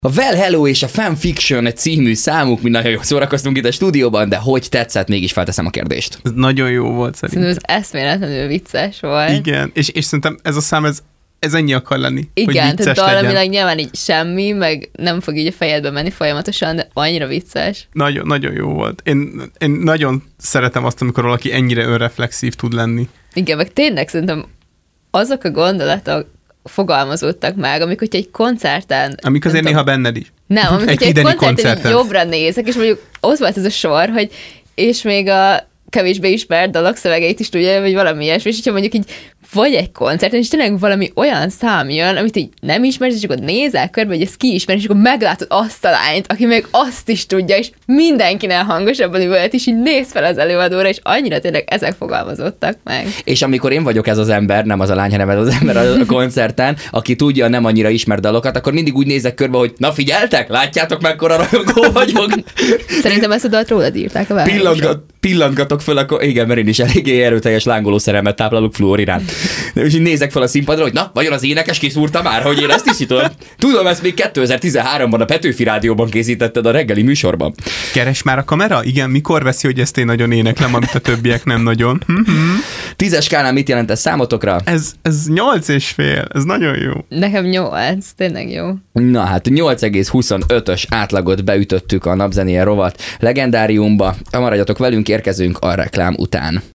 A Well Hello és a Fanfiction című számuk, mi nagyon jól szórakoztunk itt a stúdióban, de hogy tetszett, mégis felteszem a kérdést. Ez nagyon jó volt szerintem. Ez eszméletlenül vicces volt. Igen, és szerintem ez a szám, ez ennyi akar lenni, igen, hogy vicces tehát dalamilag legyen. nyilván így semmi, meg nem fog így a fejedbe menni folyamatosan, de annyira vicces. Nagyon, nagyon jó volt. Én nagyon szeretem azt, amikor valaki ennyire önreflexív tud lenni. Igen, meg tényleg szerintem azok a gondolatok fogalmazódtak meg, amikor egy koncerten... Amik azért néha benned is. Nem, amikor egy ideni koncerten jobbra nézek, és mondjuk ott volt ez a sor, hogy és még a kevésbé ismert dalok szövegeit is tudja, vagy valami ilyesmi, és hogyha mondjuk így vagy egy koncerten, és tényleg valami olyan szám jön, amit így nem ismersz, és akkor nézel körbe, hogy ezt ki ismer, és akkor meglátod azt a lányt, aki még azt is tudja, és mindenkinek hangosabban üvölt, és így néz fel az előadóra, és annyira tényleg ezek fogalmazottak meg. És amikor én vagyok ez az ember, nem az a lány, hanem ez az ember a koncerten, aki tudja nem annyira ismert dalokat, akkor mindig úgy nézek körbe, hogy na figyeltek, látjátok mekkora rajongó vagyok. Szerintem ezt a dalt rólad írták a Pillantgatok föl, akkor igen, mert én is eléggé erőteljes lángoló szerelmet táplálok fluorirán. És így nézek fel a színpadra, hogy na, vajon az énekes kiszúrta már, hogy én ezt is tudom? Tudom, ezt még 2013-ban a Petőfi Rádióban készítetted a reggeli műsorban. Keres már a kamera? Igen, mikor veszi, hogy ezt én nagyon éneklem, amit a többiek nem nagyon? 10-es skálán mit jelent ez számotokra? Ez 8,5, ez nagyon jó. Nekem 8, tényleg jó. Na hát 8,25-ös átlagot beütöttük a Napzenéje rovat legendáriumba. Maradjatok velünk, érkezünk a reklám után.